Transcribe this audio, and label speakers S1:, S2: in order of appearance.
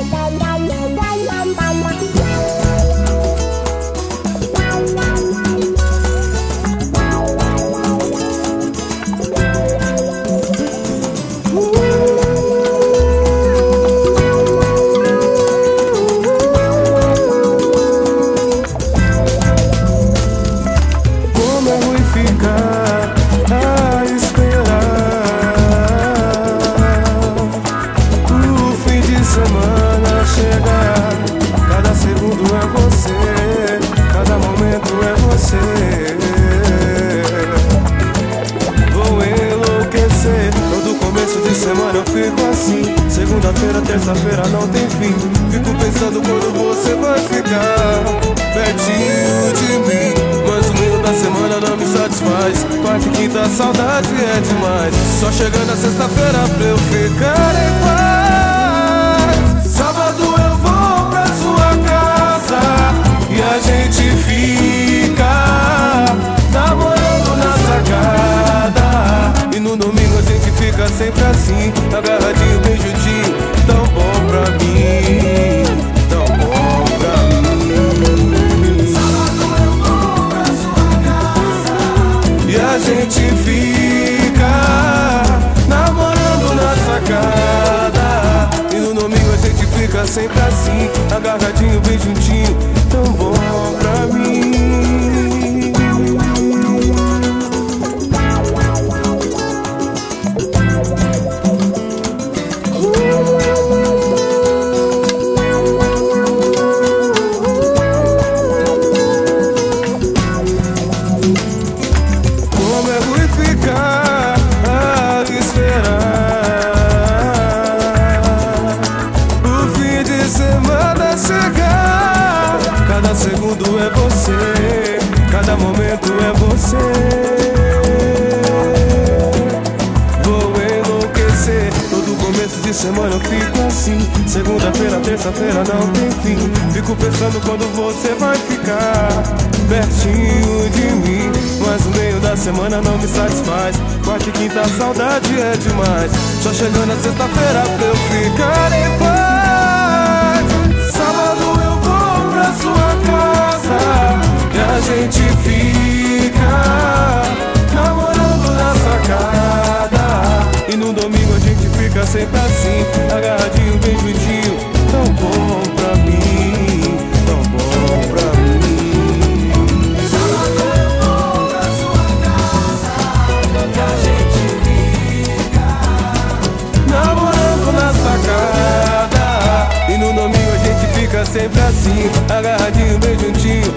S1: Semana eu fico assim, segunda-feira, terça-feira não tem fim. Fico pensando quando você vai ficar pertinho de mim. Mas o meio da semana não me satisfaz. Quarta e quinta a saudade é demais. Só chegando a sexta-feira pra eu ficar em paz. Sábado eu vou pra sua casa e a gente fica namorando na sacada. E no domingo a gente fica sempre assim, agarradinho, bem juntinho. Tão bom pra mim, tão bom pra mim. Sábado eu vou pra sua casa e a gente fica namorando na sacada. E no domingo a gente fica sempre assim, agarradinho, bem juntinho. Tão bom pra mim. Cada segundo é você, cada momento é você. Vou enlouquecer. Todo começo de semana eu fico assim, segunda-feira, terça-feira não tem fim. Fico pensando quando você vai ficar pertinho de mim. Mas o meio da semana não me satisfaz. Quarta e quinta a saudade é demais. Só chegando a sexta-feira pra eu ficar em paz. Sábado eu vou pra sua casa e a gente fica namorando na sacada. E no domingo a gente fica sempre assim, agarradinho, bem juntinho. Tão bom pra mim, tão bom pra mim. Sábado eu vou pra sua casa e a gente fica namorando na sacada. E no domingo a gente fica sempre assim, agarradinho, bem juntinho.